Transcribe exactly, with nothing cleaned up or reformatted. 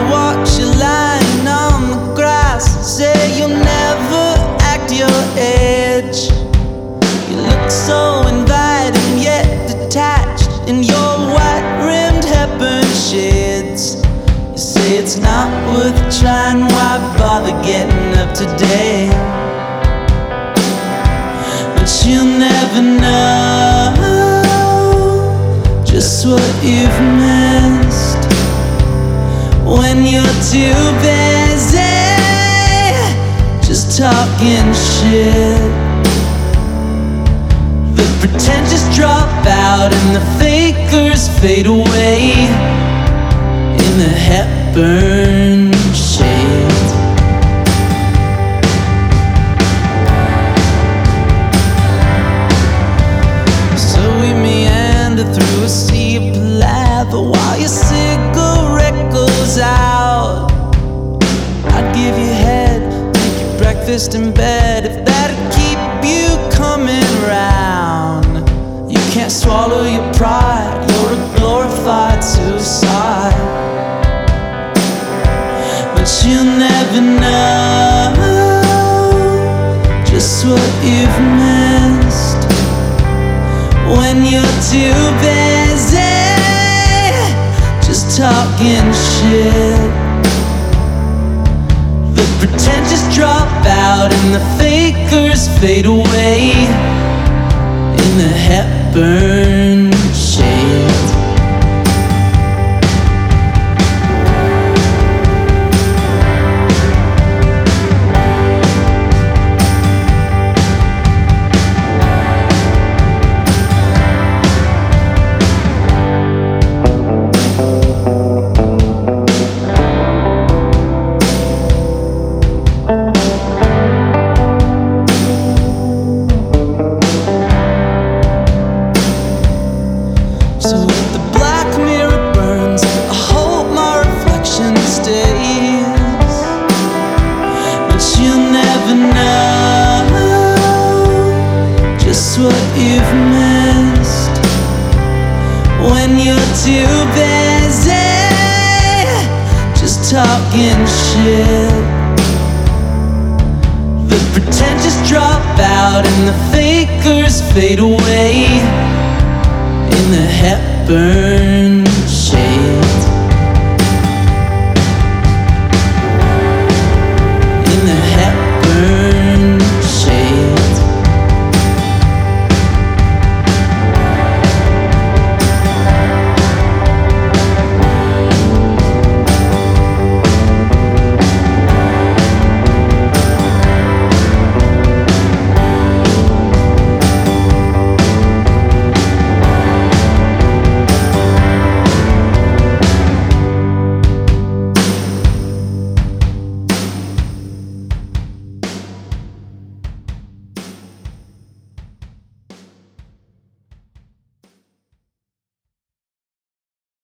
watch you lying on the grass and say you'll never act your age. You look so inviting yet detached in your white-rimmed Hepburn shades. You say it's not worth trying, why bother getting up today? But you'll never know just what you've missed when you're too busy just talking shit. The pretentious drop out and the fakers fade away in the Hepburn shades. So we meander through a sea of palaver while your cigarette goes out. I'd give you head, make you breakfast in bed if that'd keep you coming round. You can't swallow your pride, you're a glorified suicide. But you'll never know just what you've missed when you're too busy just talking shit. The pretentious drop out and the fakers fade away in the Hepburn shades. So if the black mirror burns, I hope my reflection stays. But you'll never know just what you've missed when you're too busy just talking shit. The pretentious drop out and the fakers fade away in the Hepburn